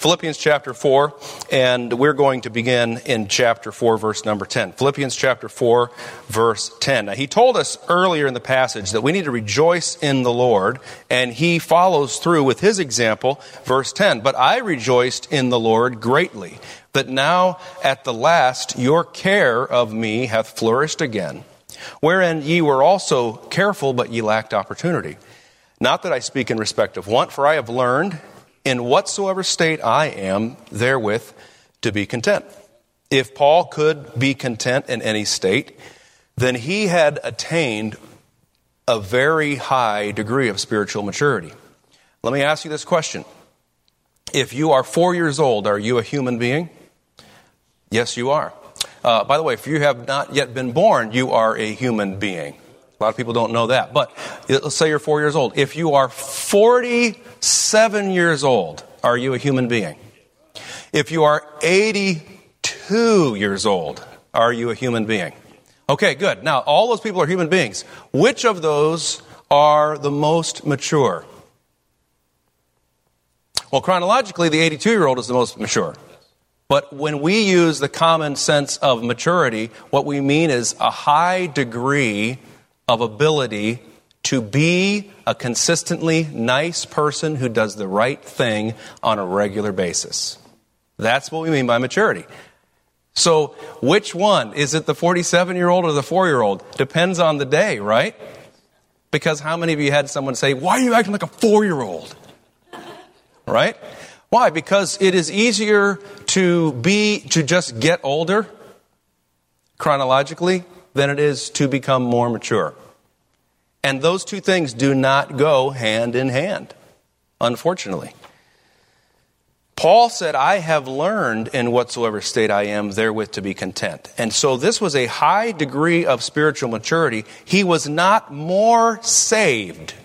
Philippians chapter 4, and we're going to begin in chapter 4, verse number 10. Philippians chapter 4, verse 10. Now, he told us earlier in the passage that we need to rejoice in the Lord, and he follows through with his example, verse 10. But I rejoiced in the Lord greatly, that now at the last your care of me hath flourished again, wherein ye were also careful, but ye lacked opportunity. Not that I speak in respect of want, for I have learned in whatsoever state I am therewith to be content. If Paul could be content in any state, then he had attained a very high degree of spiritual maturity. Let me ask you this question. If you are 4 years old, are you a human being? Yes, you are. By the way, if you have not yet been born, you are a human being. A lot of people don't know that. But let's say you're 4 years old. If you are 47 years old, are you a human being? If you are 82 years old, are you a human being? Okay, good. Now, all those people are human beings. Which of those are the most mature? Well, chronologically, the 82-year-old is the most mature. But when we use the common sense of maturity, what we mean is a high degree of ability to be a consistently nice person who does the right thing on a regular basis. That's what we mean by maturity. So which one? Is it the 47-year-old or the 4-year-old? Depends on the day, right? Because how many of you had someone say, "Why are you acting like a 4-year-old?" Right? Why? Because it is easier to just get older chronologically than it is to become more mature. And those two things do not go hand in hand, unfortunately. Paul said, I have learned in whatsoever state I am therewith to be content. And so this was a high degree of spiritual maturity. He was not more saved.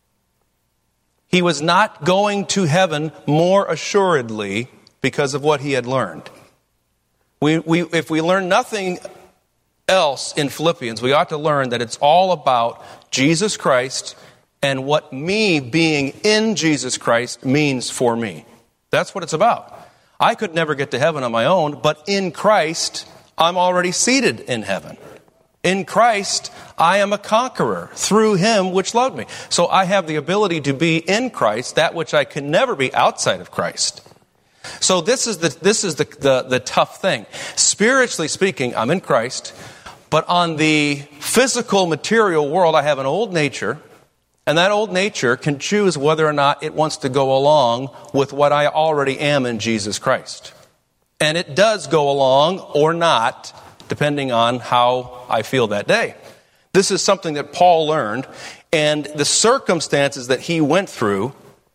He was not going to heaven more assuredly because of what he had learned. If we learn nothing else in Philippians, we ought to learn that it's all about Jesus Christ and what me being in Jesus Christ means for me. That's what it's about. I could never get to heaven on my own, but in Christ, I'm already seated in heaven. In Christ, I am a conqueror through him which loved me. So I have the ability to be in Christ, that which I can never be outside of Christ. So this is the tough thing. Spiritually speaking, I'm in Christ, but on the physical material world, I have an old nature, and that old nature can choose whether or not it wants to go along with what I already am in Jesus Christ. And it does go along or not, depending on how I feel that day. This is something that Paul learned, and the circumstances that he went through,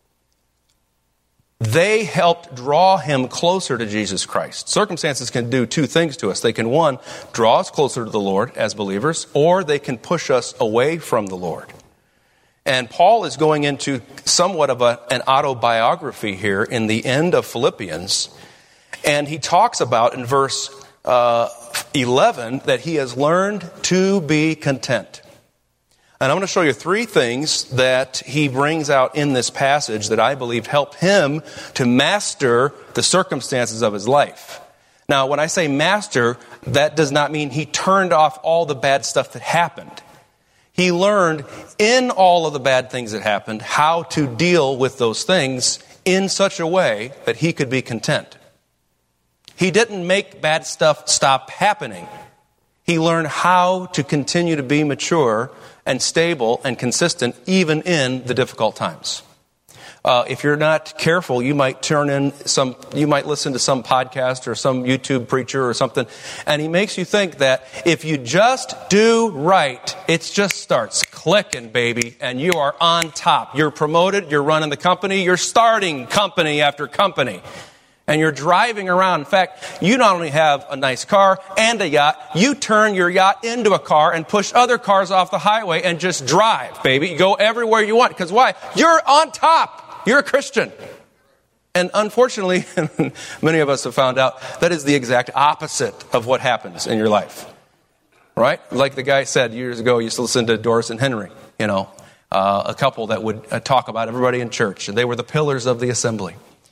they helped draw him closer to Jesus Christ. Circumstances can do two things to us. They can, one, draw us closer to the Lord as believers, or they can push us away from the Lord. And Paul is going into somewhat of an autobiography here in the end of Philippians. And he talks about in verse 11 that he has learned to be content. And I'm going to show you three things that he brings out in this passage that I believe help him to master the circumstances of his life. Now, when I say master, that does not mean he turned off all the bad stuff that happened. He learned in all of the bad things that happened how to deal with those things in such a way that he could be content. He didn't make bad stuff stop happening. He learned how to continue to be mature and stable and consistent even in the difficult times. If you're not careful, you might listen to some podcast or some YouTube preacher or something, and he makes you think that if you just do right, it just starts clicking, baby, and you are on top. You're promoted, you're running the company, you're starting company after company. And you're driving around. In fact, you not only have a nice car and a yacht, you turn your yacht into a car and push other cars off the highway and just drive, baby. You go everywhere you want. Because why? You're on top. You're a Christian. And unfortunately, many of us have found out that is the exact opposite of what happens in your life. Right? Like the guy said years ago, you used to listen to Doris and Henry, a couple that would talk about everybody in church. And they were the pillars of the assembly.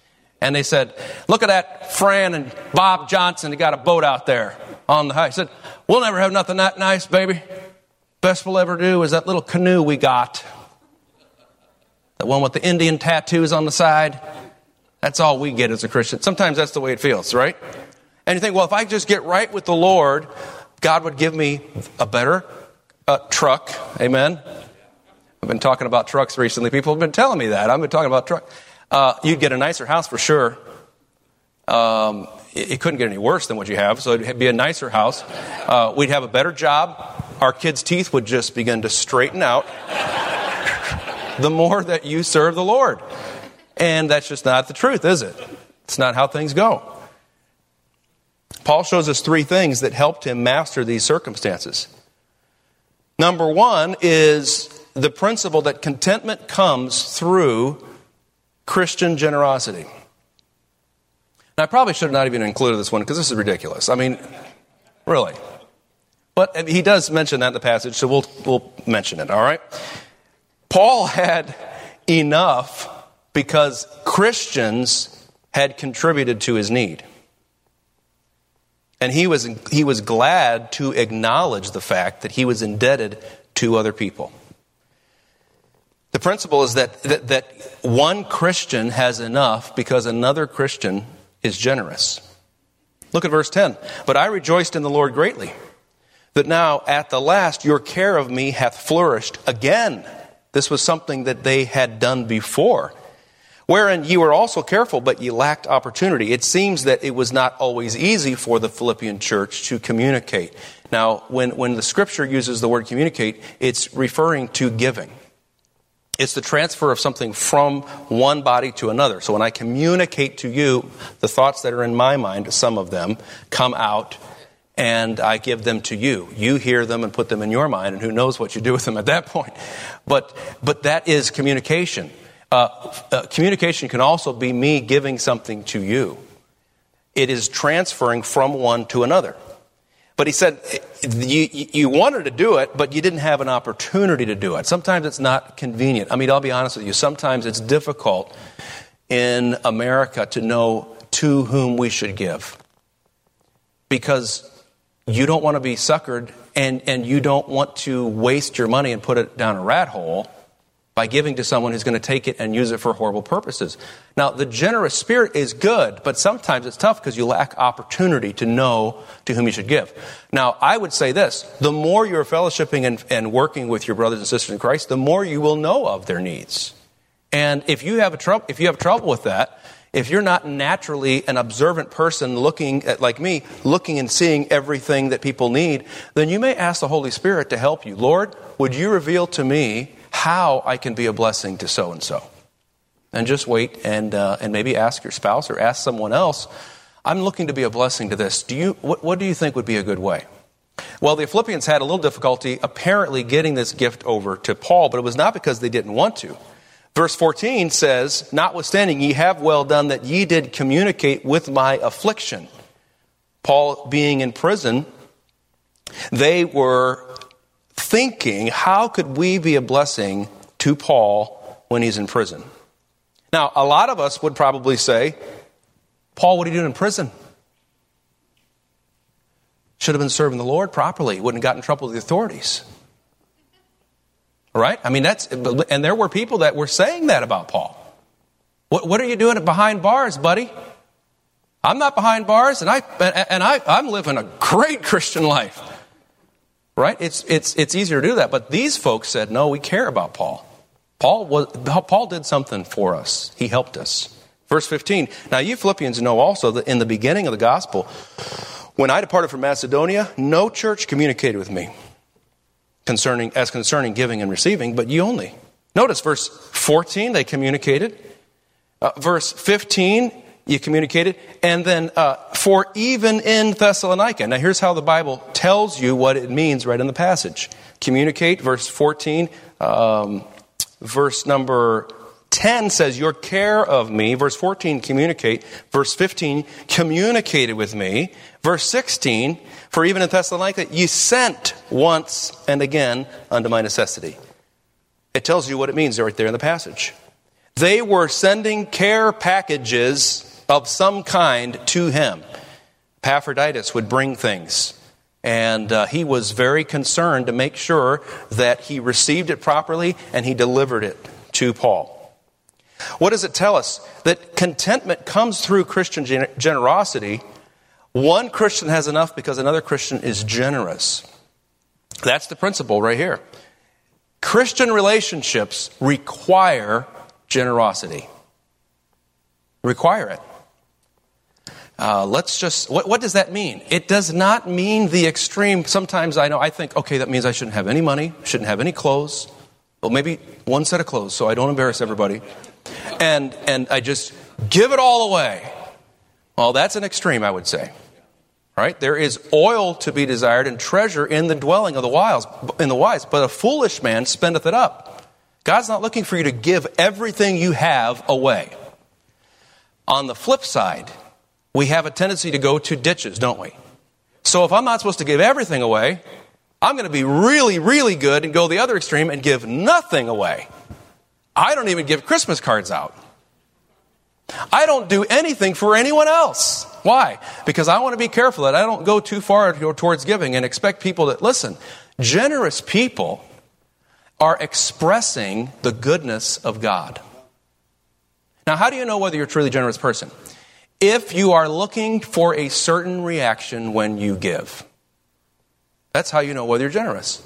And they said, look at that Fran and Bob Johnson. They got a boat out there on the high. He said, we'll never have nothing that nice, baby. Best we'll ever do is that little canoe we got. The one with the Indian tattoos on the side. That's all we get as a Christian. Sometimes that's the way it feels, right? And you think, well, if I just get right with the Lord, God would give me a better truck. Amen? I've been talking about trucks recently. People have been telling me that. I've been talking about trucks. You'd get a nicer house for sure. It couldn't get any worse than what you have, so it'd be a nicer house. We'd have a better job. Our kids' teeth would just begin to straighten out the more that you serve the Lord. And that's just not the truth, is it? It's not how things go. Paul shows us three things that helped him master these circumstances. Number one is the principle that contentment comes through Christian generosity. Now, I probably should have not even included this one because this is ridiculous. I mean, really. But he does mention that in the passage, so we'll mention it, all right? Paul had enough because Christians had contributed to his need. And he was glad to acknowledge the fact that he was indebted to other people. The principle is that one Christian has enough because another Christian is generous. Look at verse 10. But I rejoiced in the Lord greatly, that now at the last your care of me hath flourished again. This was something that they had done before, wherein ye were also careful, but ye lacked opportunity. It seems that it was not always easy for the Philippian church to communicate. Now, when the scripture uses the word communicate, it's referring to giving. It's the transfer of something from one body to another. So when I communicate to you, the thoughts that are in my mind, some of them, come out and I give them to you. You hear them and put them in your mind, and who knows what you do with them at that point. But that is communication. Communication can also be me giving something to you. It is transferring from one to another. But he said, you wanted to do it, but you didn't have an opportunity to do it. Sometimes it's not convenient. I mean, I'll be honest with you. Sometimes it's difficult in America to know to whom we should give. Because you don't want to be suckered and you don't want to waste your money and put it down a rat hole by giving to someone who's going to take it and use it for horrible purposes. Now, the generous spirit is good, but sometimes it's tough because you lack opportunity to know to whom you should give. Now, I would say this, the more you're fellowshipping and working with your brothers and sisters in Christ, the more you will know of their needs. And if you have trouble with that, if you're not naturally an observant person looking at, like me, looking and seeing everything that people need, then you may ask the Holy Spirit to help you. Lord, would you reveal to me how I can be a blessing to so-and-so? And just wait and maybe ask your spouse or ask someone else, I'm looking to be a blessing to this. What do you think would be a good way? Well, the Philippians had a little difficulty apparently getting this gift over to Paul, but it was not because they didn't want to. Verse 14 says, notwithstanding, ye have well done that ye did communicate with my affliction. Paul being in prison, they were thinking, how could we be a blessing to Paul when he's in prison? Now, a lot of us would probably say, Paul, what are you doing in prison? Should have been serving the Lord properly. Wouldn't have gotten in trouble with the authorities. Right? I mean, and there were people that were saying that about Paul. What are you doing behind bars, buddy? I'm not behind bars, and I'm living a great Christian life. Right? It's easier to do that. But these folks said, no, we care about Paul. Paul did something for us. He helped us. Verse 15, now you Philippians know also that in the beginning of the gospel, when I departed from Macedonia, no church communicated with me concerning giving and receiving, but ye only. Notice verse 14, they communicated. Verse 15, you communicated. And then, for even in Thessalonica. Now here's how the Bible tells you what it means right in the passage. Communicate, verse 14. Verse number 10 says, your care of me. Verse 14, communicate. Verse 15, communicated with me. Verse 16, for even in Thessalonica, ye sent once and again unto my necessity. It tells you what it means right there in the passage. They were sending care packages of some kind to him. Epaphroditus would bring things, and he was very concerned to make sure that he received it properly and he delivered it to Paul. What does it tell us? That contentment comes through Christian generosity. One Christian has enough because another Christian is generous. That's the principle right here. Christian relationships require generosity. Require it. What does that mean? It does not mean the extreme. Sometimes I think, okay, that means I shouldn't have any money, shouldn't have any clothes. Well, maybe one set of clothes so I don't embarrass everybody. And I just give it all away. Well, that's an extreme, I would say. Right? There is oil to be desired and treasure in the dwelling of the wise, but a foolish man spendeth it up. God's not looking for you to give everything you have away. On the flip side, we have a tendency to go to ditches, don't we? So if I'm not supposed to give everything away, I'm going to be really, really good and go the other extreme and give nothing away. I don't even give Christmas cards out. I don't do anything for anyone else. Why? Because I want to be careful that I don't go too far towards giving and expect people that, listen, generous people are expressing the goodness of God. Now, how do you know whether you're a truly generous person? If you are looking for a certain reaction when you give. That's how you know whether you're generous.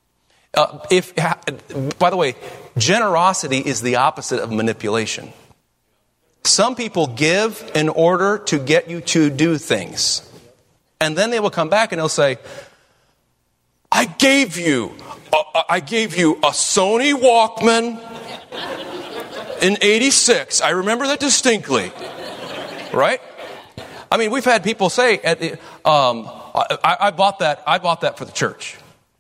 By the way, generosity is the opposite of manipulation. Some people give in order to get you to do things. And then they will come back and they'll say, I gave you a Sony Walkman in 86. I remember that distinctly. Right? I mean, we've had people say, I bought that for the church.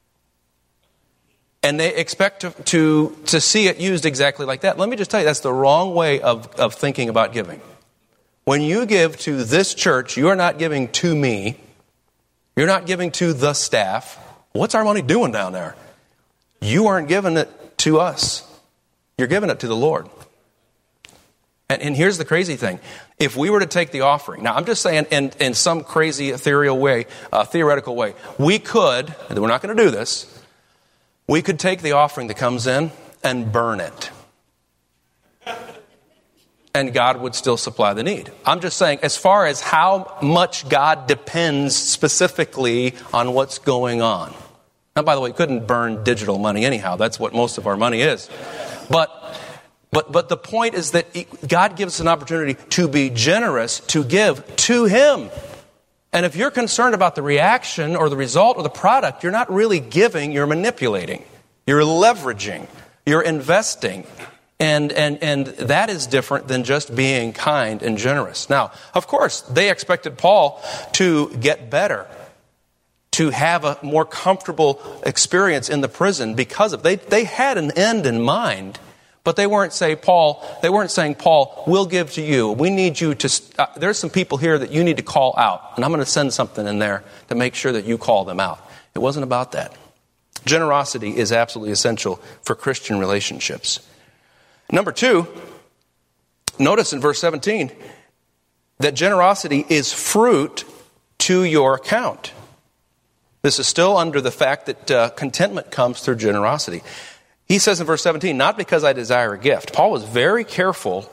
And they expect to see it used exactly like that. Let me just tell you, that's the wrong way of thinking about giving. When you give to this church, you are not giving to me. You're not giving to the staff. What's our money doing down there? You aren't giving it to us. You're giving it to the Lord. And here's the crazy thing. If we were to take the offering, now I'm just saying in some crazy ethereal way, theoretical way, we could, and we're not going to do this, we could take the offering that comes in and burn it. And God would still supply the need. I'm just saying, as far as how much God depends specifically on what's going on. Now, by the way, you couldn't burn digital money anyhow. That's what most of our money is. But the point is that God gives us an opportunity to be generous, to give to Him. And if you're concerned about the reaction or the result or the product, you're not really giving, you're manipulating. You're leveraging. You're investing. And that is different than just being kind and generous. Now, of course, they expected Paul to get better, to have a more comfortable experience in the prison because of they had an end in mind. But they weren't saying, Paul, we'll give to you. We need you to, there's some people here that you need to call out. And I'm going to send something in there to make sure that you call them out. It wasn't about that. Generosity is absolutely essential for Christian relationships. Number 2, notice in verse 17 that generosity is fruit to your account. This is still under the fact that contentment comes through generosity. He says in verse 17, not because I desire a gift. Paul was very careful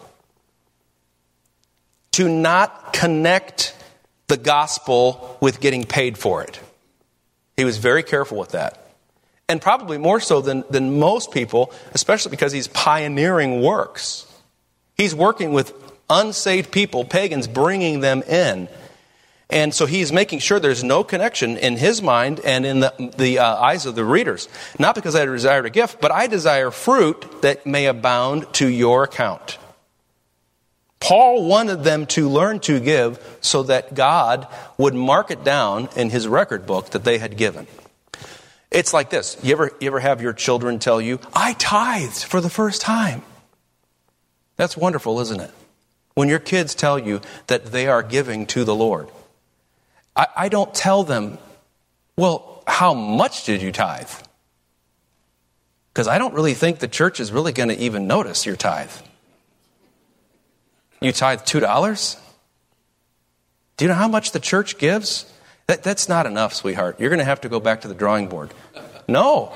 to not connect the gospel with getting paid for it. He was very careful with that. And probably more so than most people, especially because he's pioneering works. He's working with unsaved people, pagans, bringing them in. And so he's making sure there's no connection in his mind and in the eyes of the readers. Not because I desire a gift, but I desire fruit that may abound to your account. Paul wanted them to learn to give so that God would mark it down in his record book that they had given. It's like this. You ever have your children tell you, I tithed for the first time? That's wonderful, isn't it? When your kids tell you that they are giving to the Lord. I don't tell them, well, how much did you tithe? Because I don't really think the church is really going to even notice your tithe. You tithe $2? Do you know how much the church gives? That's not enough, sweetheart. You're going to have to go back to the drawing board. No.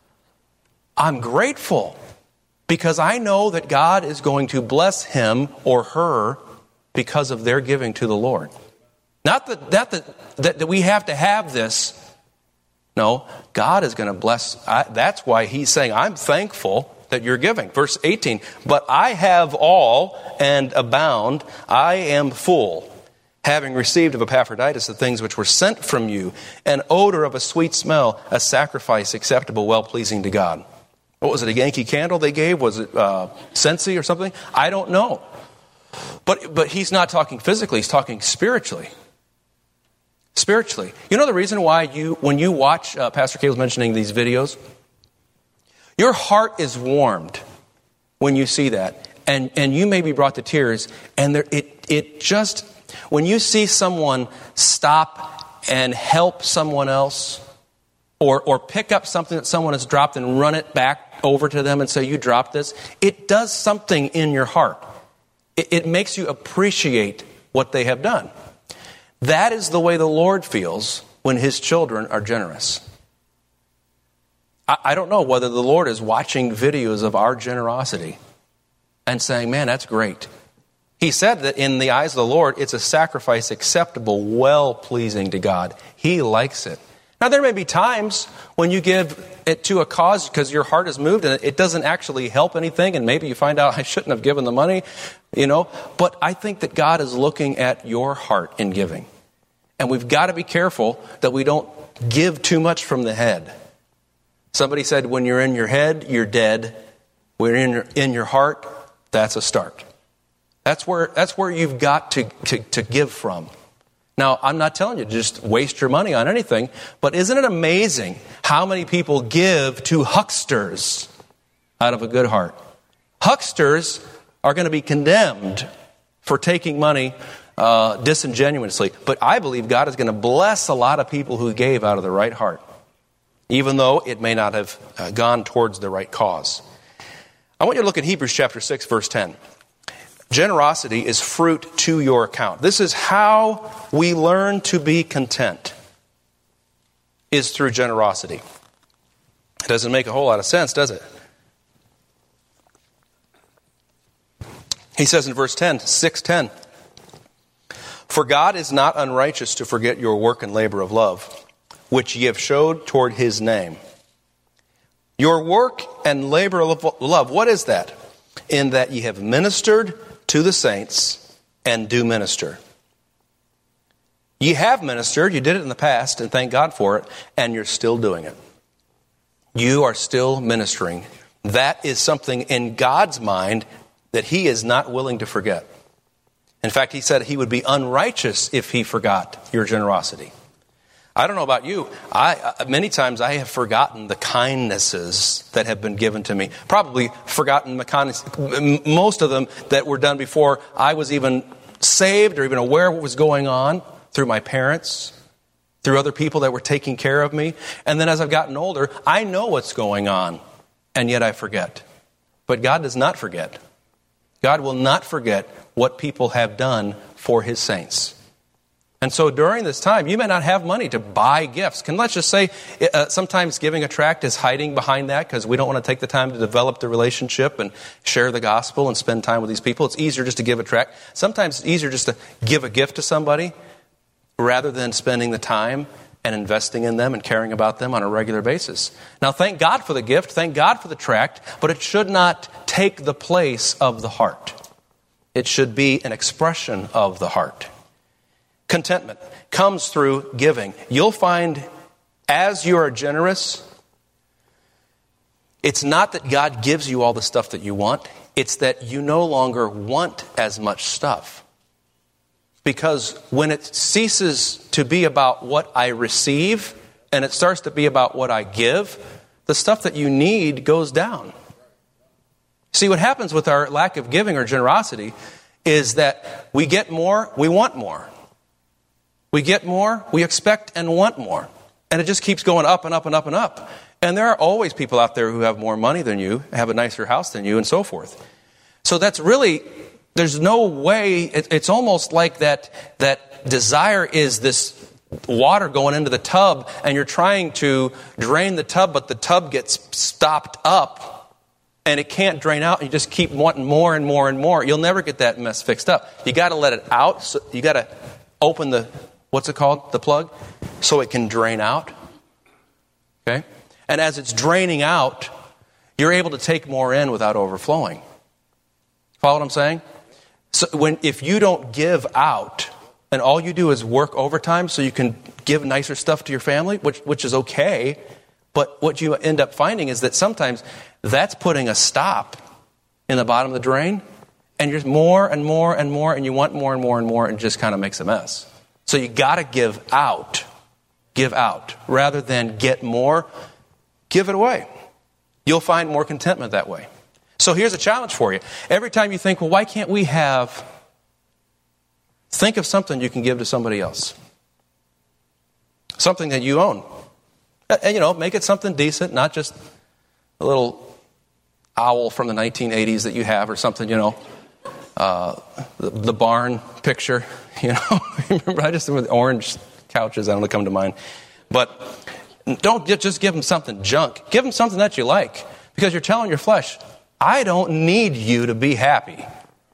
I'm grateful because I know that God is going to bless him or her because of their giving to the Lord. Not that we have to have this. No, God is going to bless. That's why he's saying, I'm thankful that you're giving. Verse 18, but I have all and abound. I am full, having received of Epaphroditus the things which were sent from you, an odor of a sweet smell, a sacrifice acceptable, well-pleasing to God. What was it, a Yankee Candle they gave? Was it Scentsy or something? I don't know. But he's not talking physically, he's talking spiritually. Spiritually. You know the reason why when you watch, Pastor K was mentioning these videos, your heart is warmed when you see that. And you may be brought to tears. And it just, when you see someone stop and help someone else, or pick up something that someone has dropped and run it back over to them and say, you dropped this, it does something in your heart. It makes you appreciate what they have done. That is the way the Lord feels when his children are generous. I don't know whether the Lord is watching videos of our generosity and saying, man, that's great. He said that in the eyes of the Lord, it's a sacrifice acceptable, well-pleasing to God. He likes it. Now, there may be times when you give it to a cause because your heart is moved and it doesn't actually help anything, and maybe you find out I shouldn't have given the money, But I think that God is looking at your heart in giving. And we've got to be careful that we don't give too much from the head. Somebody said, when you're in your head, you're dead. When you're in your heart, that's a start. That's where you've got to give from. Now, I'm not telling you to just waste your money on anything, but isn't it amazing how many people give to hucksters out of a good heart? Hucksters are going to be condemned for taking money disingenuously, but I believe God is going to bless a lot of people who gave out of the right heart, even though it may not have gone towards the right cause. I want you to look at Hebrews chapter 6, verse 10. Generosity is fruit to your account. This is how we learn to be content, is through generosity. It doesn't make a whole lot of sense, does it? He says in verse 10, 6:10, for God is not unrighteous to forget your work and labor of love, which ye have showed toward his name. Your work and labor of love, what is that? In that ye have ministered to the saints and do minister. Ye have ministered, you did it in the past, and thank God for it, and you're still doing it. You are still ministering. That is something in God's mind that he is not willing to forget. In fact, he said he would be unrighteous if he forgot your generosity. I don't know about you. Many times I have forgotten the kindnesses that have been given to me. Probably forgotten most of them that were done before I was even saved or even aware of what was going on, through my parents, through other people that were taking care of me. And then as I've gotten older, I know what's going on, and yet I forget. But God does not forget. God will not forget what people have done for his saints. And so during this time, you may not have money to buy gifts. Let's just say sometimes giving a tract is hiding behind that because we don't want to take the time to develop the relationship and share the gospel and spend time with these people. It's easier just to give a tract. Sometimes it's easier just to give a gift to somebody rather than spending the time and investing in them and caring about them on a regular basis. Now, thank God for the gift, thank God for the tract, but it should not take the place of the heart. It should be an expression of the heart. Contentment comes through giving. You'll find as you are generous, it's not that God gives you all the stuff that you want. It's that you no longer want as much stuff. Because when it ceases to be about what I receive and it starts to be about what I give, the stuff that you need goes down. See, what happens with our lack of giving or generosity is that we get more, we want more. We get more, we expect and want more. And it just keeps going up and up and up and up. And there are always people out there who have more money than you, have a nicer house than you, and so forth. So that's really There's no way, it's almost like that desire is this water going into the tub, and you're trying to drain the tub, but the tub gets stopped up, and it can't drain out, and you just keep wanting more and more and more. You'll never get that mess fixed up. You got to let it out. So you got to open the, what's it called, the plug, so it can drain out. Okay? And as it's draining out, you're able to take more in without overflowing. Follow what I'm saying? So if you don't give out, and all you do is work overtime so you can give nicer stuff to your family, which is okay, but what you end up finding is that sometimes that's putting a stop in the bottom of the drain, and you're more and more and more, and you want more and more and more, and it just kind of makes a mess. So you got to give out. Give out. Rather than get more, give it away. You'll find more contentment that way. So here's a challenge for you. Every time you think, well, why can't we have... Think of something you can give to somebody else. Something that you own. And, make it something decent, not just a little owl from the 1980s that you have or something, the barn picture, Remember, I just with orange couches, I don't know, come to mind. But don't just give them something junk. Give them something that you like, because you're telling your flesh, I don't need you to be happy.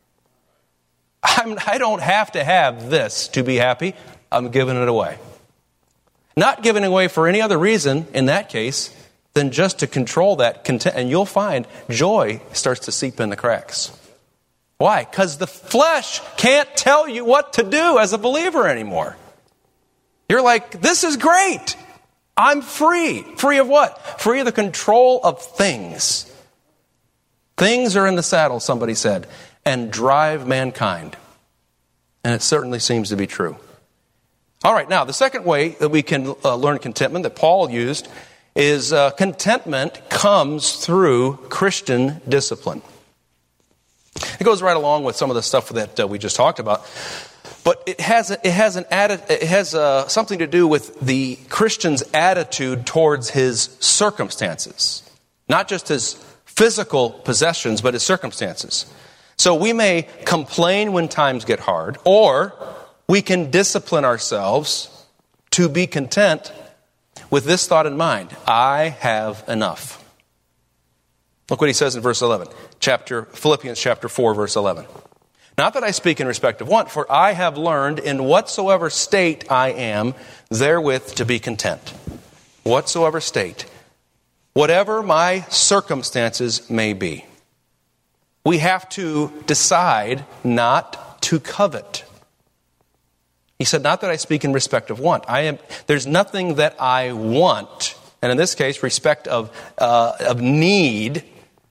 I don't have to have this to be happy. I'm giving it away. Not giving it away for any other reason, in that case, than just to control that content. And you'll find joy starts to seep in the cracks. Why? Because the flesh can't tell you what to do as a believer anymore. You're like, this is great. I'm free. Free of what? Free of the control of things. Things are in the saddle, somebody said, and drive mankind. And it certainly seems to be true. All right, now, the second way that we can learn contentment that Paul used is contentment comes through Christian discipline. It goes right along with some of the stuff that we just talked about. But it has something to do with the Christian's attitude towards his circumstances. Not just his physical possessions, but his circumstances. So we may complain when times get hard, or we can discipline ourselves to be content with this thought in mind: I have enough. Look what he says in verse 11. Philippians chapter 4, verse 11. Not that I speak in respect of want, for I have learned in whatsoever state I am, therewith to be content. Whatsoever state. Whatever my circumstances may be. We have to decide not to covet. He said, not that I speak in respect of want. There's nothing that I want, and in this case, respect of need.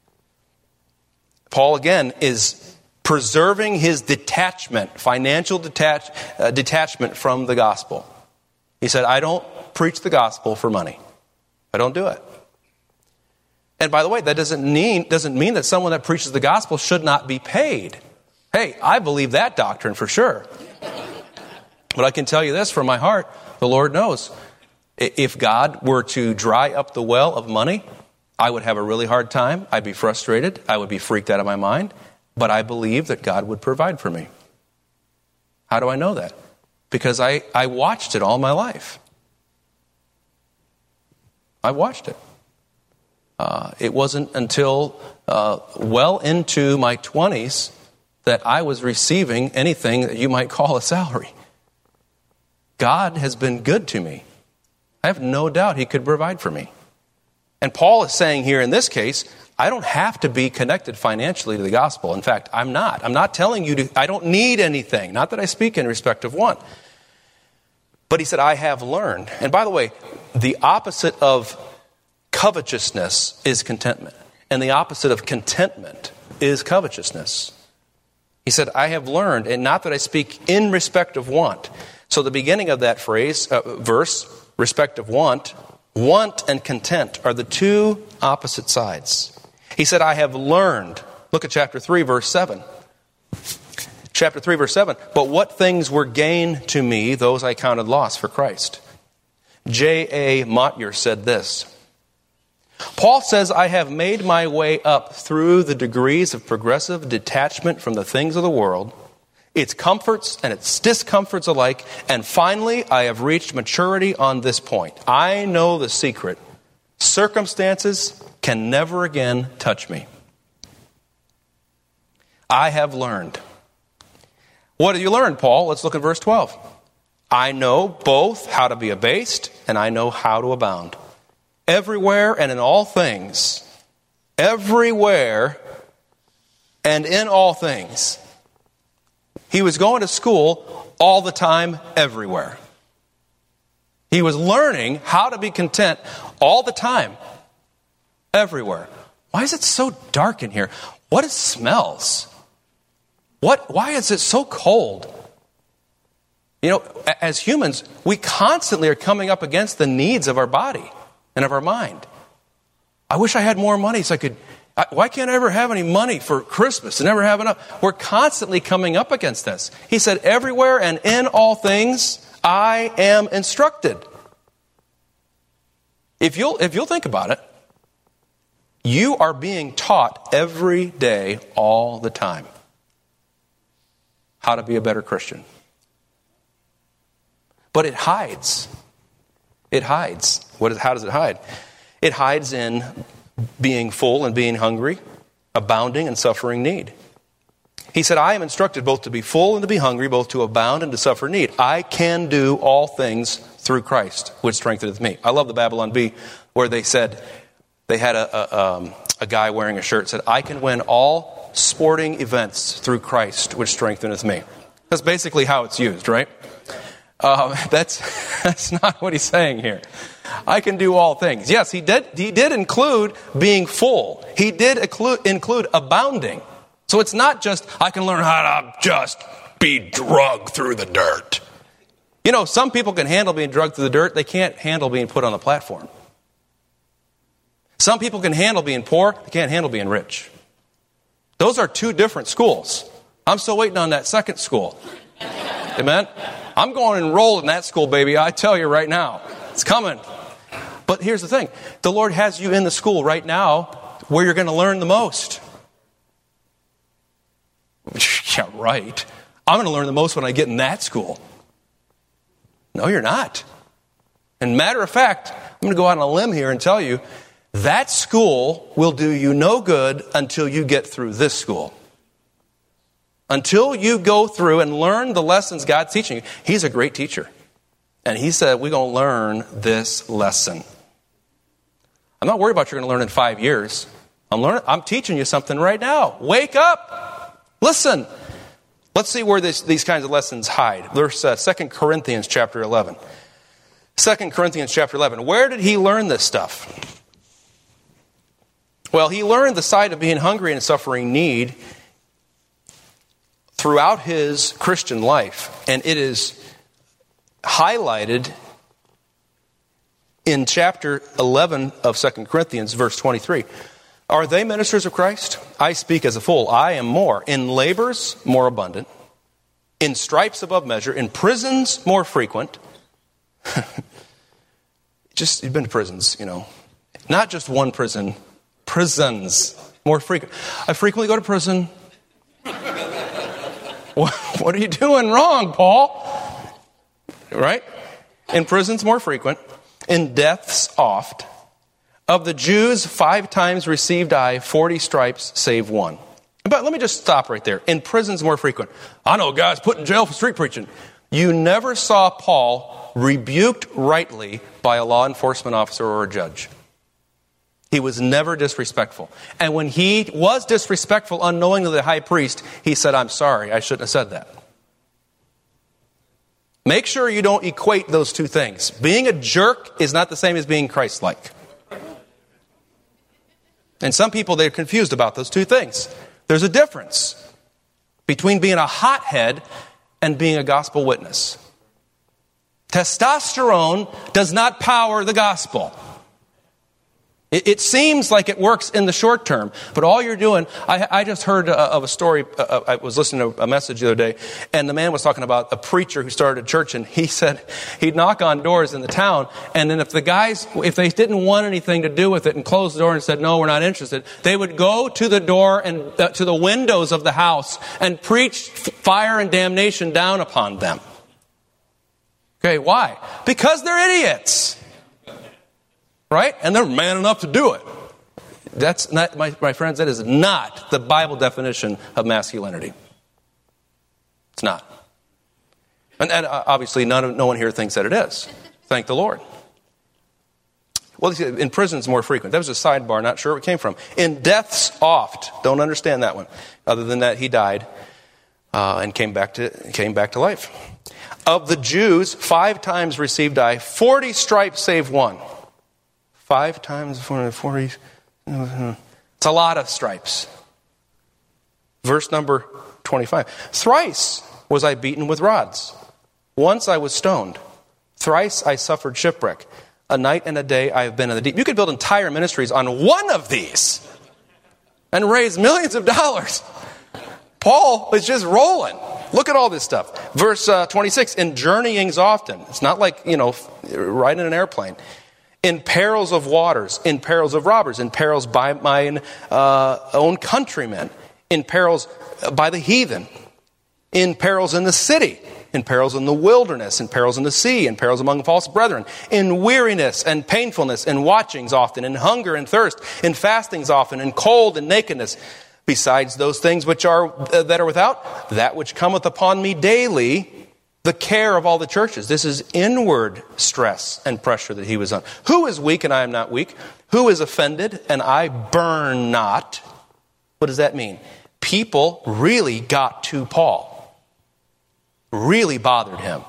Paul, again, is preserving his detachment, financial detachment from the gospel. He said, I don't preach the gospel for money. I don't do it. And by the way, that doesn't mean that someone that preaches the gospel should not be paid. Hey, I believe that doctrine for sure. But I can tell you this from my heart, the Lord knows. If God were to dry up the well of money, I would have a really hard time. I'd be frustrated. I would be freaked out of my mind. But I believe that God would provide for me. How do I know that? Because I watched it all my life. I watched it. It wasn't until well into my 20s that I was receiving anything that you might call a salary. God has been good to me. I have no doubt He could provide for me. And Paul is saying here in this case, I don't have to be connected financially to the gospel. In fact, I'm not. I'm not telling you I don't need anything. Not that I speak in respect of want. But he said, I have learned. And by the way, the opposite of covetousness is contentment. And the opposite of contentment is covetousness. He said, I have learned, and not that I speak in respect of want. So the beginning of that verse, respect of want and content are the two opposite sides. He said, I have learned. Look at chapter 3, verse 7. Chapter 3, verse 7. But what things were gain to me, those I counted loss for Christ. J.A. Motyer said this. Paul says, I have made my way up through the degrees of progressive detachment from the things of the world, its comforts and its discomforts alike, and finally I have reached maturity on this point. I know the secret. Circumstances can never again touch me. I have learned. What have you learned, Paul? Let's look at verse 12. I know both how to be abased and I know how to abound. Everywhere and in all things. Everywhere and in all things. He was going to school all the time, everywhere. He was learning how to be content all the time, everywhere. Why is it so dark in here? What it smells? Why is it so cold? You know, as humans, we constantly are coming up against the needs of our body and of our mind. I wish I had more money so I could... Why can't I ever have any money for Christmas and never have enough? We're constantly coming up against this. He said, everywhere and in all things, I am instructed. If you'll think about it, you are being taught every day, all the time, how to be a better Christian. But it hides. It hides. How does it hide? It hides in being full and being hungry, abounding and suffering need. He said, I am instructed both to be full and to be hungry, both to abound and to suffer need. I can do all things through Christ, which strengtheneth me. I love the Babylon Bee, where they said, they had a guy wearing a shirt that said, I can win all sporting events through Christ, which strengtheneth me. That's basically how it's used, right? That's not what he's saying here. I can do all things. Yes, he did include being full. He did include abounding. So it's not just, I can learn how to just be drugged through the dirt. You know, some people can handle being drugged through the dirt. They can't handle being put on the platform. Some people can handle being poor. They can't handle being rich. Those are two different schools. I'm still waiting on that second school. Amen? I'm going to enroll in that school, baby. I tell you right now. It's coming. But here's the thing. The Lord has you in the school right now where you're going to learn the most. Yeah, right. I'm going to learn the most when I get in that school. No, you're not. And matter of fact, I'm going to go out on a limb here and tell you that school will do you no good until you get through this school. Until you go through and learn the lessons God's teaching you. He's a great teacher. And he said, we're going to learn this lesson. I'm not worried about what you're going to learn in 5 years. I'm teaching you something right now. Wake up. Listen. Let's see where these kinds of lessons hide. There's 2 Corinthians chapter 11. 2 Corinthians chapter 11. Where did he learn this stuff? Well, he learned the side of being hungry and suffering need throughout his Christian life. And it is highlighted in chapter 11 of 2 Corinthians, verse 23. Are they ministers of Christ? I speak as a fool. I am more. In labors, more abundant. In stripes above measure. In prisons, more frequent. You've been to prisons, you know. Not just one prison. Prisons. More frequent. I frequently go to prison. What are you doing wrong, Paul? Right? In prisons, more frequent. In deaths, oft. Of the Jews, 5 times received I 40 stripes, save one. But let me just stop right there. In prisons, more frequent. I know guys put in jail for street preaching. You never saw Paul rebuked rightly by a law enforcement officer or a judge. He was never disrespectful. And when he was disrespectful unknowingly to the high priest, he said, I'm sorry, I shouldn't have said that. Make sure you don't equate those two things. Being a jerk is not the same as being Christ-like. And some people, they're confused about those two things. There's a difference between being a hothead and being a gospel witness. Testosterone does not power the gospel. It seems like it works in the short term, but all you're doing, I just heard of a story, I was listening to a message the other day, and the man was talking about a preacher who started a church, and he said he'd knock on doors in the town, and then if they didn't want anything to do with it and closed the door and said, no, we're not interested, they would go to the door and to the windows of the house and preach fire and damnation down upon them. Okay, why? Because they're idiots. Right? And they're man enough to do it. That's not, my friends, that is not the Bible definition of masculinity. It's not. And obviously no one here thinks that it is. Thank the Lord. Well, in prison it's more frequent. That was a sidebar, not sure where it came from. In deaths oft. Don't understand that one. Other than that, he died and came back to life. Of the Jews, 5 times received I 40 stripes save one. 5 times 40. It's a lot of stripes. Verse number 25. Thrice was I beaten with rods. Once I was stoned. Thrice I suffered shipwreck. A night and a day I have been in the deep. You could build entire ministries on one of these and raise millions of dollars. Paul is just rolling. Look at all this stuff. Verse 26. In journeyings often. It's not like, riding an airplane. In perils of waters, in perils of robbers, in perils by mine own countrymen, in perils by the heathen, in perils in the city, in perils in the wilderness, in perils in the sea, in perils among false brethren, in weariness and painfulness, in watchings often, in hunger and thirst, in fastings often, in cold and nakedness. Besides those things which are that are without, that which cometh upon me daily, the care of all the churches. This is inward stress and pressure that he was on. Who is weak and I am not weak? Who is offended and I burn not? What does that mean? People really got to Paul. Really bothered him.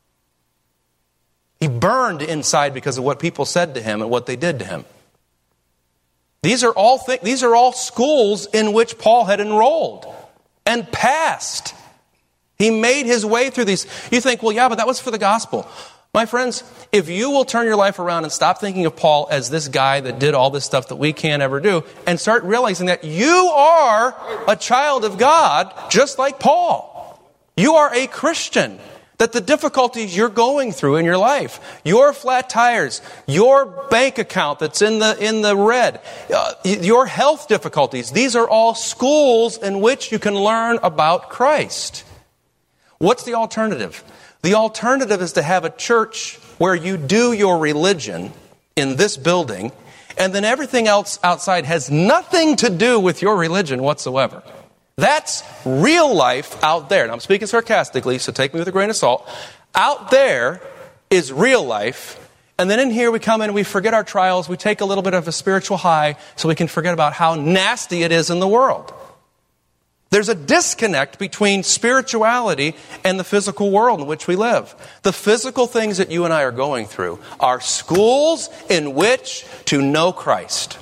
He burned inside because of what people said to him and what they did to him. These are all schools in which Paul had enrolled and passed. He made his way through these. You think, well, yeah, but that was for the gospel. My friends, if you will turn your life around and stop thinking of Paul as this guy that did all this stuff that we can't ever do, and start realizing that you are a child of God, just like Paul. You are a Christian. That the difficulties you're going through in your life, your flat tires, your bank account that's in the red, your health difficulties, these are all schools in which you can learn about Christ. What's the alternative? The alternative is to have a church where you do your religion in this building, and then everything else outside has nothing to do with your religion whatsoever. That's real life out there. And I'm speaking sarcastically, so take me with a grain of salt. Out there is real life. And then in here we come in and we forget our trials. We take a little bit of a spiritual high so we can forget about how nasty it is in the world. There's a disconnect between spirituality and the physical world in which we live. The physical things that you and I are going through are schools in which to know Christ.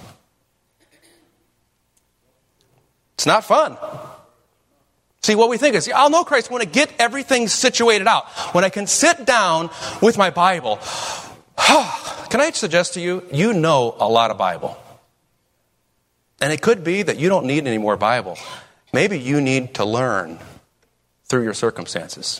It's not fun. See, what we think is, I'll know Christ when I get everything situated out. When I can sit down with my Bible. Can I suggest to you, you know a lot of Bible. And it could be that you don't need any more Bible. Maybe you need to learn through your circumstances.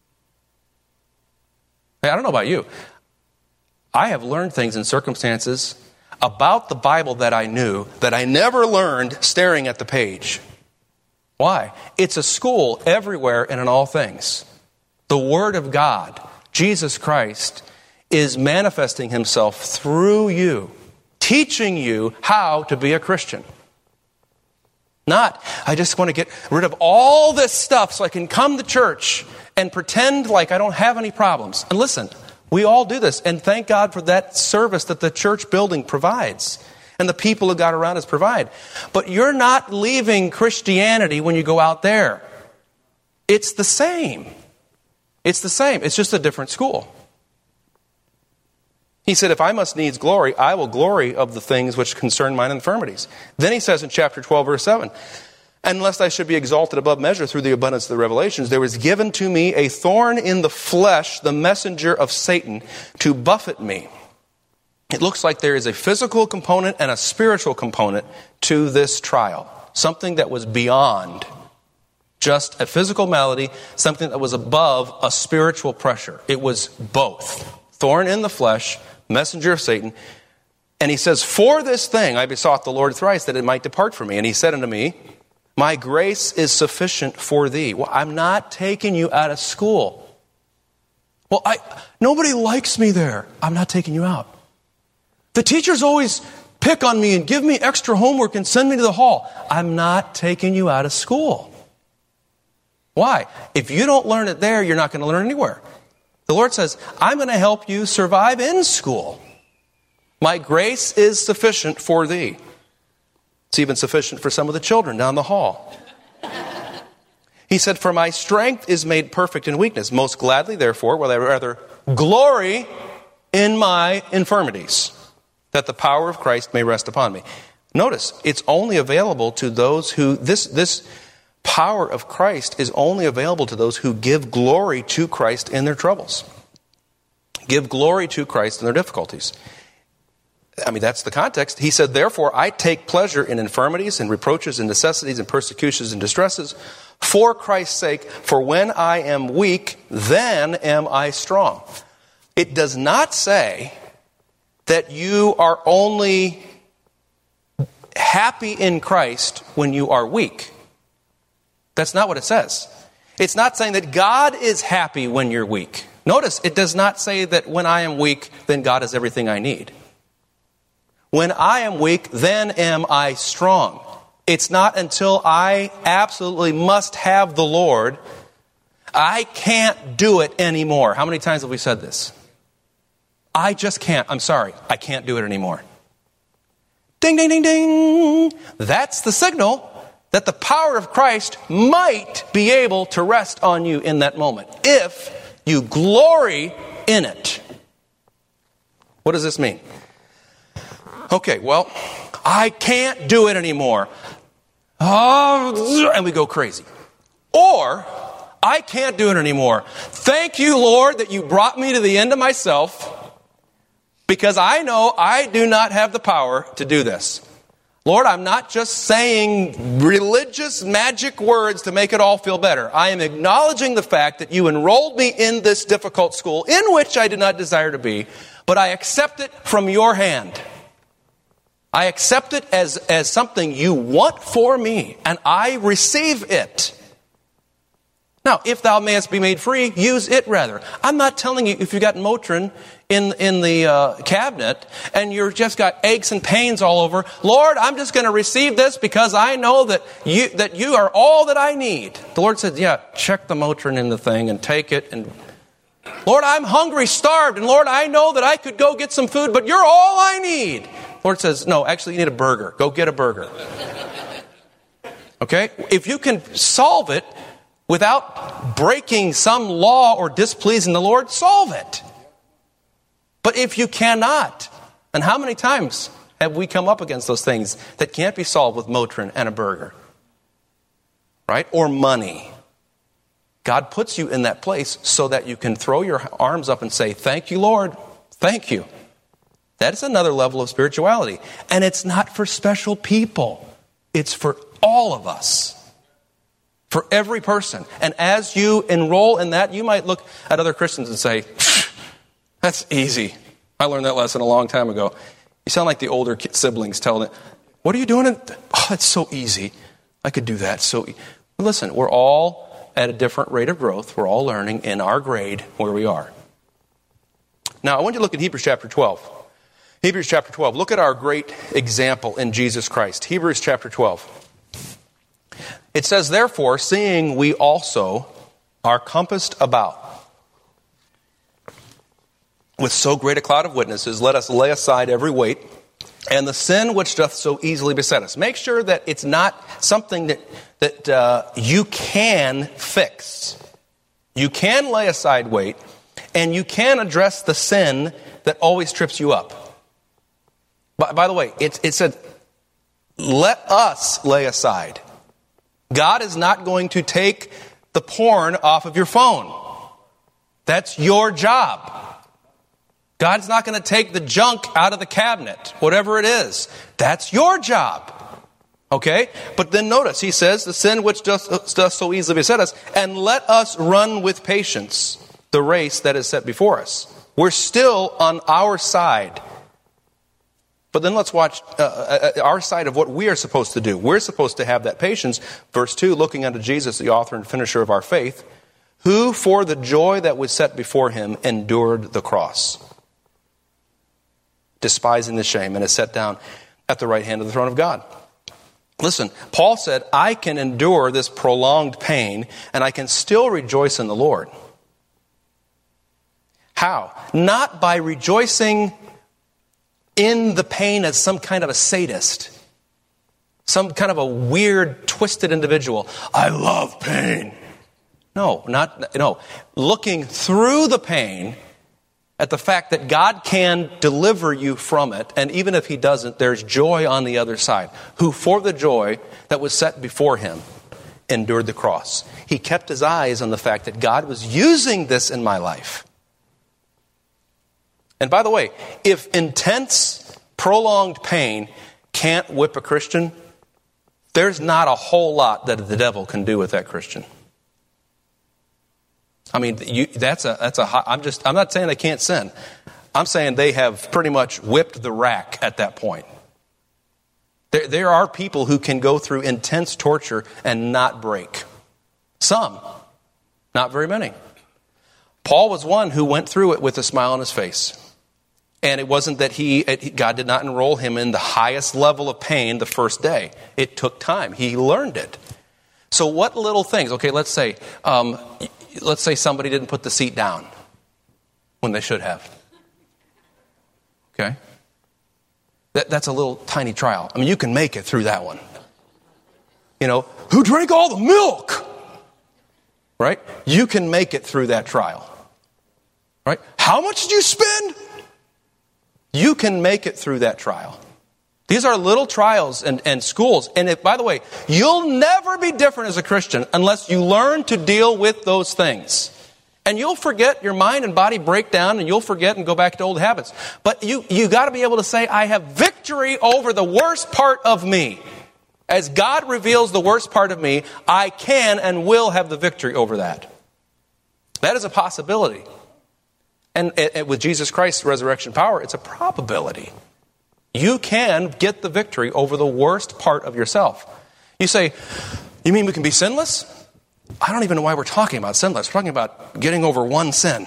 Hey, I don't know about you. I have learned things in circumstances about the Bible that I knew that I never learned staring at the page. Why? It's a school everywhere and in all things. The Word of God, Jesus Christ, is manifesting himself through you, teaching you how to be a Christian. Not, I just want to get rid of all this stuff so I can come to church and pretend like I don't have any problems. And listen, we all do this. And thank God for that service that the church building provides. And the people of God around us provide. But you're not leaving Christianity when you go out there. It's the same. It's the same. It's just a different school. He said, if I must needs glory, I will glory of the things which concern mine infirmities. Then he says in chapter 12, verse 7, and lest I should be exalted above measure through the abundance of the revelations, there was given to me a thorn in the flesh, the messenger of Satan, to buffet me. it looks like there is a physical component and a spiritual component to this trial. Something that was beyond just a physical malady, something that was above a spiritual pressure. It was both. Thorn in the flesh, messenger of Satan. And he says, for this thing I besought the Lord thrice that it might depart from me. And he said unto me, my grace is sufficient for thee. Well, I'm not taking you out of school. Well, nobody likes me there. I'm not taking you out. The teachers always pick on me and give me extra homework and send me to the hall. I'm not taking you out of school. Why? If you don't learn it there, you're not going to learn anywhere. The Lord says, I'm going to help you survive in school. My grace is sufficient for thee. It's even sufficient for some of the children down the hall. He said, for my strength is made perfect in weakness. Most gladly, therefore, will I rather glory in my infirmities, that the power of Christ may rest upon me. Notice, it's only available to those who, this power of Christ is only available to those who give glory to Christ in their troubles. Give glory to Christ in their difficulties. I mean, that's the context. He said, therefore, I take pleasure in infirmities and reproaches and necessities and persecutions and distresses for Christ's sake, for when I am weak, then am I strong. It does not say that you are only happy in Christ when you are weak. That's not what it says. It's not saying that God is happy when you're weak. Notice, it does not say that when I am weak, then God has everything I need. When I am weak, then am I strong. It's not until I absolutely must have the Lord, I can't do it anymore. How many times have we said this? I just can't. I'm sorry. I can't do it anymore. Ding, ding, ding, ding. That's the signal that the power of Christ might be able to rest on you in that moment, if you glory in it. What does this mean? Okay, well, I can't do it anymore. And we go crazy. Or, I can't do it anymore. Thank you, Lord, that you brought me to the end of myself, because I know I do not have the power to do this. Lord, I'm not just saying religious magic words to make it all feel better. I am acknowledging the fact that you enrolled me in this difficult school in which I did not desire to be, but I accept it from your hand. I accept it as something you want for me, and I receive it. Now, if thou mayest be made free, use it rather. I'm not telling you if you got Motrin in the cabinet and you've just got aches and pains all over, Lord, I'm just going to receive this because I know that you are all that I need. The Lord said, yeah, check the Motrin in the thing and take it. And Lord, I'm hungry, starved, and Lord, I know that I could go get some food, but you're all I need. The Lord says, no, actually you need a burger. Go get a burger. Okay? If you can solve it without breaking some law or displeasing the Lord, solve it. But if you cannot, and how many times have we come up against those things that can't be solved with Motrin and a burger? Right? Or money. God puts you in that place so that you can throw your arms up and say, thank you, Lord. Thank you. That is another level of spirituality. And it's not for special people. It's for all of us. For every person. And as you enroll in that, you might look at other Christians and say, that's easy. I learned that lesson a long time ago. You sound like the older siblings telling it, what are you doing? Oh, it's so easy. I could do that. Listen, we're all at a different rate of growth. We're all learning in our grade where we are. Now, I want you to look at Hebrews chapter 12. Hebrews chapter 12. Look at our great example in Jesus Christ. Hebrews chapter 12. It says, therefore, seeing we also are compassed about with so great a cloud of witnesses, let us lay aside every weight and the sin which doth so easily beset us. Make sure that it's not something that you can fix. You can lay aside weight, and you can address the sin that always trips you up. By the way, it said, let us lay aside. God is not going to take the porn off of your phone. That's your job. God's not going to take the junk out of the cabinet, whatever it is. That's your job. Okay? But then notice, he says, the sin which does so easily beset us, and let us run with patience the race that is set before us. We're still on our side. But then let's watch our side of what we are supposed to do. We're supposed to have that patience. Verse 2, looking unto Jesus, the author and finisher of our faith, who for the joy that was set before him endured the cross, despising the shame, and is set down at the right hand of the throne of God. Listen, Paul said, I can endure this prolonged pain, and I can still rejoice in the Lord. How? Not by rejoicing in the pain as some kind of a sadist, some kind of a weird, twisted individual. I love pain. No. Looking through the pain at the fact that God can deliver you from it, and even if he doesn't, there's joy on the other side. Who for the joy that was set before him endured the cross. He kept his eyes on the fact that God was using this in my life. And by the way, if intense, prolonged pain can't whip a Christian, there's not a whole lot that the devil can do with that Christian. I mean, I'm not saying they can't sin. I'm saying they have pretty much whipped the rack at that point. There are people who can go through intense torture and not break. Some, not very many. Paul was one who went through it with a smile on his face. And it wasn't that God did not enroll him in the highest level of pain the first day. It took time. He learned it. So what little things? Okay, let's say somebody didn't put the seat down when they should have. Okay? That's a little tiny trial. I mean, you can make it through that one. You know, who drank all the milk? Right? You can make it through that trial. Right? How much did you spend? You can make it through that trial. These are little trials and schools. And by the way, you'll never be different as a Christian unless you learn to deal with those things. And you'll forget, your mind and body break down, and you'll forget and go back to old habits. But you got to be able to say, I have victory over the worst part of me. As God reveals the worst part of me, I can and will have the victory over that. That is a possibility. And with Jesus Christ's resurrection power, it's a probability. You can get the victory over the worst part of yourself. You say, you mean we can be sinless? I don't even know why we're talking about sinless. We're talking about getting over one sin.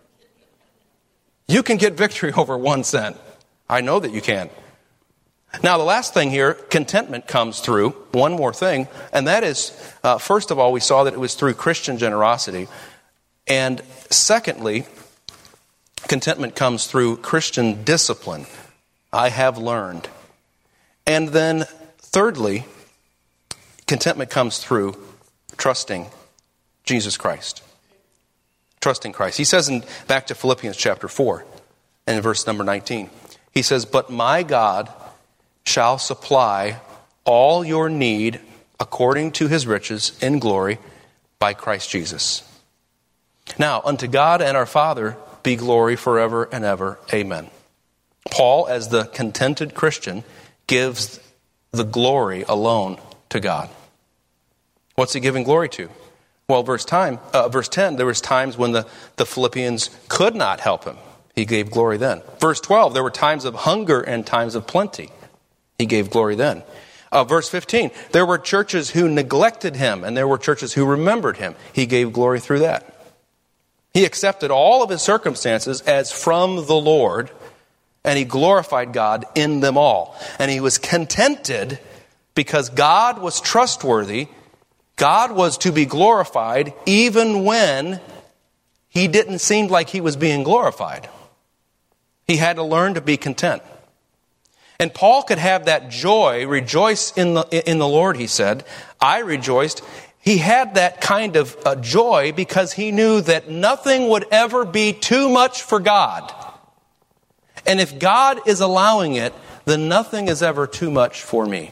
You can get victory over one sin. I know that you can. Now, the last thing here, contentment comes through. One more thing, and that is, first of all, we saw that it was through Christian generosity. And secondly, contentment comes through Christian discipline. I have learned. And then thirdly, contentment comes through trusting Jesus Christ. Trusting Christ. He says back to Philippians chapter 4 and in verse number 19. He says, but my God shall supply all your need according to his riches in glory by Christ Jesus. Now, unto God and our Father be glory forever and ever. Amen. Paul, as the contented Christian, gives the glory alone to God. What's he giving glory to? Well, verse 10, there was times when the Philippians could not help him. He gave glory then. Verse 12, there were times of hunger and times of plenty. He gave glory then. Verse 15, there were churches who neglected him and there were churches who remembered him. He gave glory through that. He accepted all of his circumstances as from the Lord, and he glorified God in them all. And he was contented because God was trustworthy. God was to be glorified even when he didn't seem like he was being glorified. He had to learn to be content. And Paul could have that joy, rejoice in the Lord, he said. I rejoiced. He had that kind of joy because he knew that nothing would ever be too much for God. And if God is allowing it, then nothing is ever too much for me.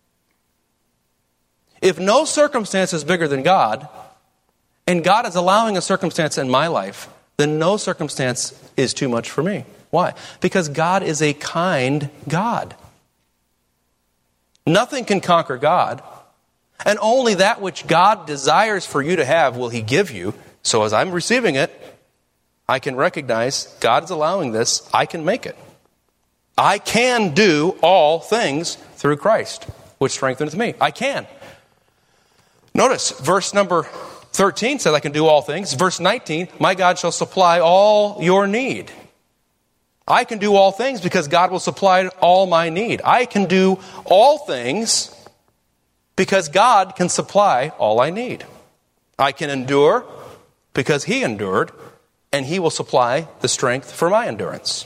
If no circumstance is bigger than God, and God is allowing a circumstance in my life, then no circumstance is too much for me. Why? Because God is a kind God. Nothing can conquer God, and only that which God desires for you to have will He give you. So as I'm receiving it, I can recognize God is allowing this. I can make it. I can do all things through Christ, which strengtheneth me. I can. Notice, verse number 13 says, I can do all things. Verse 19, my God shall supply all your need. I can do all things because God will supply all my need. I can do all things because God can supply all I need. I can endure because He endured, and He will supply the strength for my endurance.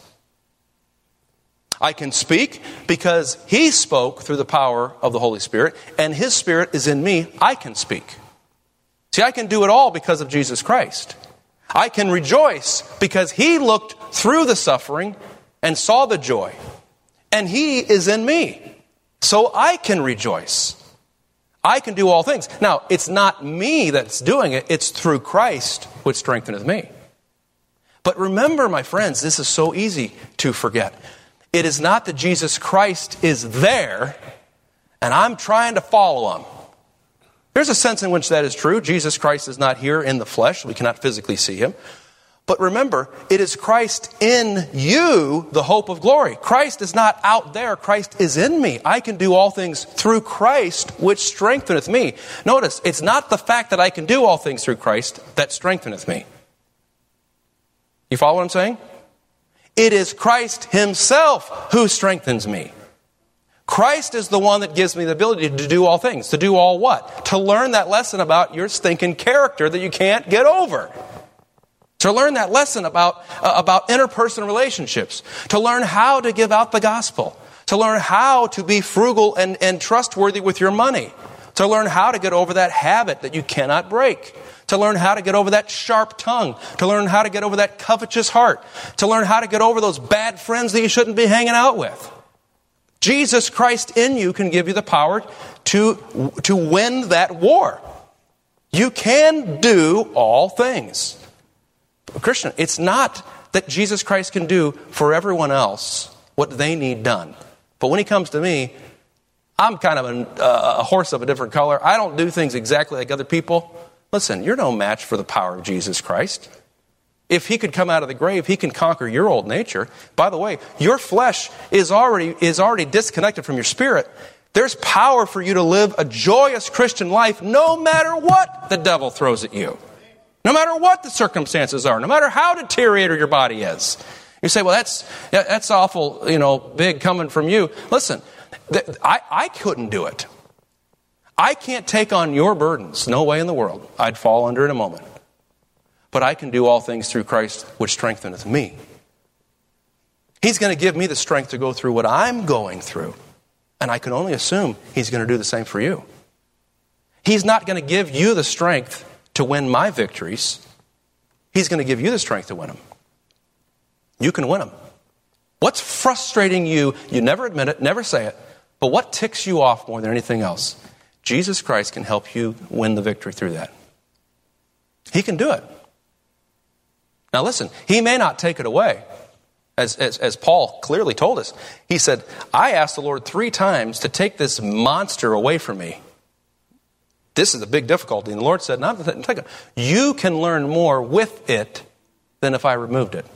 I can speak because He spoke through the power of the Holy Spirit, and His Spirit is in me. I can speak. See, I can do it all because of Jesus Christ. I can rejoice because He looked through the suffering and saw the joy, and He is in me. So I can rejoice. I can do all things. Now, it's not me that's doing it. It's through Christ which strengtheneth me. But remember, my friends, this is so easy to forget. It is not that Jesus Christ is there and I'm trying to follow Him. There's a sense in which that is true. Jesus Christ is not here in the flesh. We cannot physically see Him. But remember, it is Christ in you, the hope of glory. Christ is not out there. Christ is in me. I can do all things through Christ, which strengtheneth me. Notice, it's not the fact that I can do all things through Christ that strengtheneth me. You follow what I'm saying? It is Christ Himself who strengthens me. Christ is the one that gives me the ability to do all things. To do all what? To learn that lesson about your stinking character that you can't get over. To learn that lesson about interpersonal relationships. To learn how to give out the gospel. To learn how to be frugal and trustworthy with your money. To learn how to get over that habit that you cannot break. To learn how to get over that sharp tongue. To learn how to get over that covetous heart. To learn how to get over those bad friends that you shouldn't be hanging out with. Jesus Christ in you can give you the power to win that war. You can do all things. Christian, it's not that Jesus Christ can do for everyone else what they need done. But when He comes to me, I'm kind of a horse of a different color. I don't do things exactly like other people. Listen, you're no match for the power of Jesus Christ. If He could come out of the grave, He can conquer your old nature. By the way, your flesh is already disconnected from your spirit. There's power for you to live a joyous Christian life no matter what the devil throws at you. No matter what the circumstances are, no matter how deteriorated your body is. You say, well, that's awful, big coming from you. Listen, I couldn't do it. I can't take on your burdens. No way in the world. I'd fall under in a moment. But I can do all things through Christ, which strengtheneth me. He's going to give me the strength to go through what I'm going through. And I can only assume He's going to do the same for you. He's not going to give you the strength to win my victories. He's going to give you the strength to win them. You can win them. What's frustrating you? You never admit it, never say it. But what ticks you off more than anything else? Jesus Christ can help you win the victory through that. He can do it. Now listen, He may not take it away. As Paul clearly told us. He said, I asked the Lord 3 times to take this monster away from me. This is a big difficulty. And the Lord said, no, you can learn more with it than if I removed it.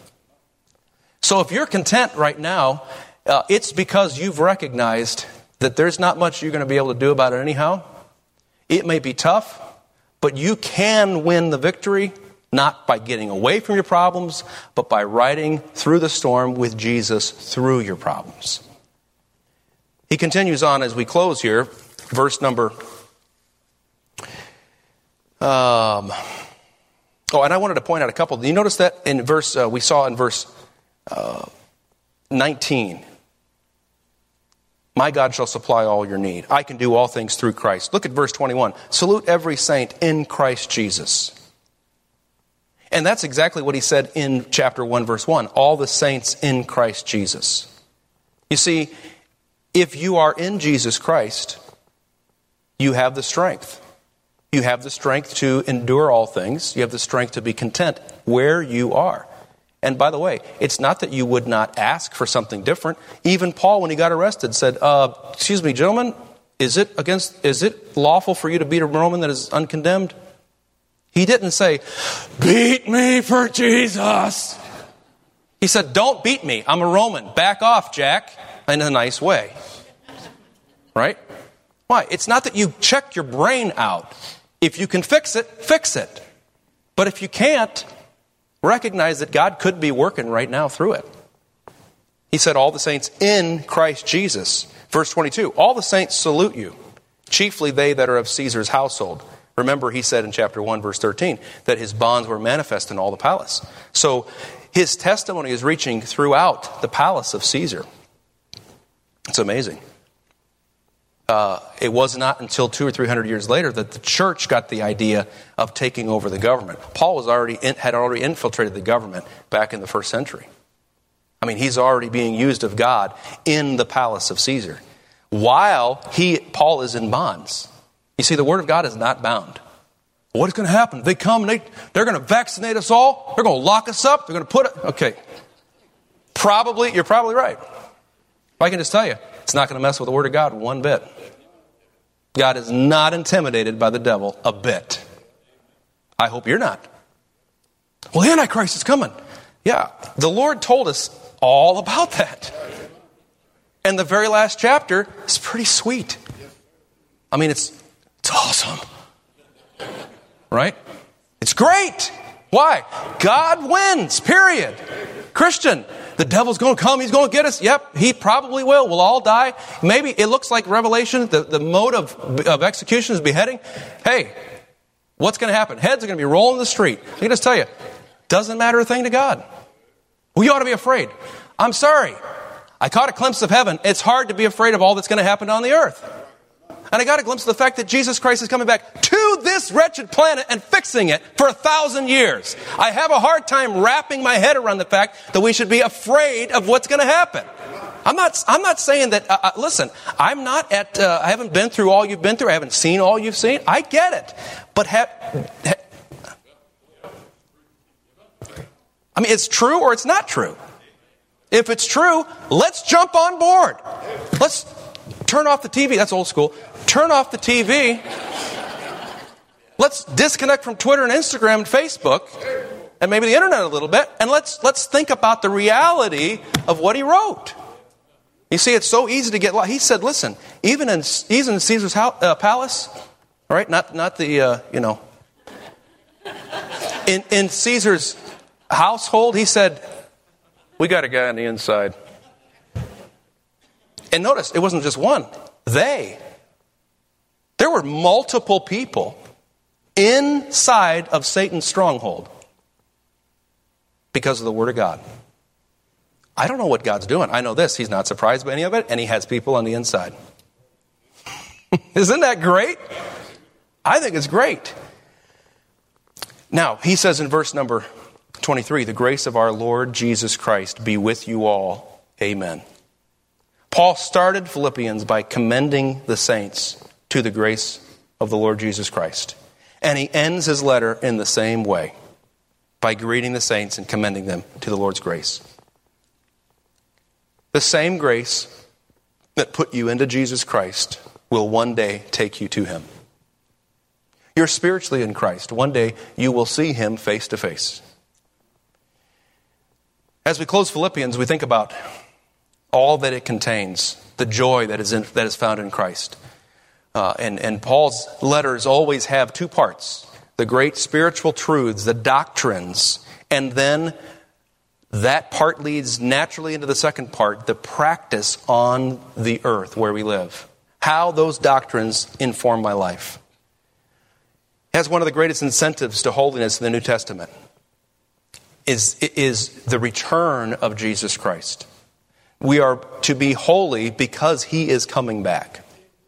So if you're content right now, it's because you've recognized that there's not much you're going to be able to do about it anyhow. It may be tough, but you can win the victory, not by getting away from your problems, but by riding through the storm with Jesus through your problems. He continues on as we close here, verse number... and I wanted to point out a couple. You notice that in verse, we saw in verse 19, my God shall supply all your need. I can do all things through Christ. Look at verse 21. Salute every saint in Christ Jesus. And that's exactly what he said in chapter 1, verse 1. All the saints in Christ Jesus. You see, if you are in Jesus Christ, you have the strength. You have the strength to endure all things. You have the strength to be content where you are. And by the way, it's not that you would not ask for something different. Even Paul, when he got arrested, said, excuse me, gentlemen, is it lawful for you to beat a Roman that is uncondemned? He didn't say, beat me for Jesus. He said, don't beat me. I'm a Roman. Back off, Jack, in a nice way. Right? Why? It's not that you check your brain out. If you can fix it, fix it. But if you can't, recognize that God could be working right now through it. He said, all the saints in Christ Jesus. Verse 22, all the saints salute you, chiefly they that are of Caesar's household. Remember, he said in chapter 1, verse 13, that his bonds were manifest in all the palace. So his testimony is reaching throughout the palace of Caesar. It's amazing. It was not until 200 or 300 years later that the church got the idea of taking over the government. Paul had already infiltrated the government back in the first century. I mean, he's already being used of God in the palace of Caesar, while Paul is in bonds. You see, the word of God is not bound. What is going to happen? They come and they're going to vaccinate us all. They're going to lock us up. They're going to put it. Okay. You're probably right. I can just tell you, it's not going to mess with the word of God one bit. God is not intimidated by the devil a bit. I hope you're not. Well, the Antichrist is coming. Yeah, the Lord told us all about that. And the very last chapter is pretty sweet. I mean, it's awesome. Right? It's great. Why? God wins, period. Christian, the devil's going to come. He's going to get us. Yep, he probably will. We'll all die. Maybe it looks like Revelation, the mode of execution is beheading. Hey, what's going to happen? Heads are going to be rolling the street. I can just tell you, doesn't matter a thing to God. We ought to be afraid. I'm sorry. I caught a glimpse of heaven. It's hard to be afraid of all that's going to happen on the earth. And I got a glimpse of the fact that Jesus Christ is coming back to this wretched planet and fixing it for 1,000 years. I have a hard time wrapping my head around the fact that we should be afraid of what's going to happen. I'm not saying that, listen, I haven't been through all you've been through. I haven't seen all you've seen. I get it. But I mean, it's true or it's not true. If it's true, let's jump on board. Let's turn off the TV. That's old school. Turn off the TV. Let's disconnect from Twitter and Instagram and Facebook and maybe the internet a little bit. And let's think about the reality of what he wrote. You see, it's so easy to get lost. He said, listen, even in Caesar's palace, all right, not the, in Caesar's household, he said, we got a guy on the inside. And notice, it wasn't just one. There were multiple people inside of Satan's stronghold because of the Word of God. I don't know what God's doing. I know this. He's not surprised by any of it, and he has people on the inside. Isn't that great? I think it's great. Now, he says in verse number 23, the grace of our Lord Jesus Christ be with you all. Amen. Paul started Philippians by commending the saints to the grace of the Lord Jesus Christ. And he ends his letter in the same way, by greeting the saints and commending them to the Lord's grace. The same grace that put you into Jesus Christ will one day take you to him. You're spiritually in Christ. One day you will see him face to face. As we close Philippians, we think about all that it contains, the joy that is found in Christ. And Paul's letters always have two parts: the great spiritual truths, the doctrines, and then that part leads naturally into the second part, the practice on the earth where we live. How those doctrines inform my life. As one of the greatest incentives to holiness in the New Testament is the return of Jesus Christ. We are to be holy because he is coming back.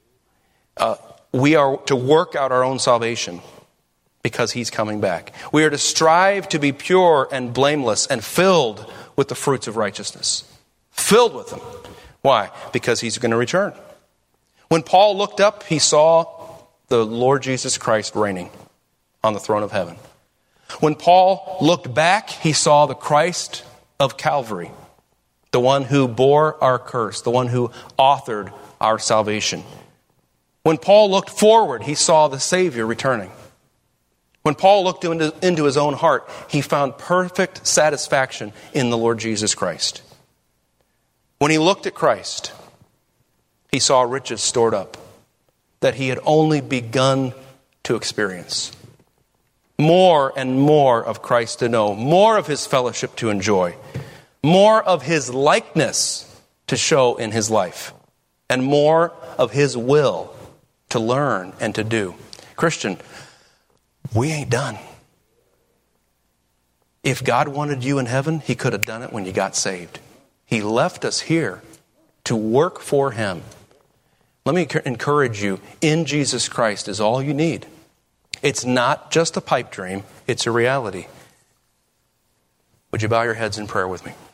We are to work out our own salvation because he's coming back. We are to strive to be pure and blameless and filled with the fruits of righteousness. Filled with them. Why? Because he's going to return. When Paul looked up, he saw the Lord Jesus Christ reigning on the throne of heaven. When Paul looked back, he saw the Christ of Calvary, the one who bore our curse, the one who authored our salvation. When Paul looked forward, he saw the Savior returning. When Paul looked into his own heart, he found perfect satisfaction in the Lord Jesus Christ. When he looked at Christ, he saw riches stored up that he had only begun to experience. More and more of Christ to know, more of his fellowship to enjoy, more of his likeness to show in his life, and more of his will to learn and to do. Christian, we ain't done. If God wanted you in heaven, he could have done it when you got saved. He left us here to work for him. Let me encourage you, in Jesus Christ is all you need. It's not just a pipe dream, it's a reality. Would you bow your heads in prayer with me?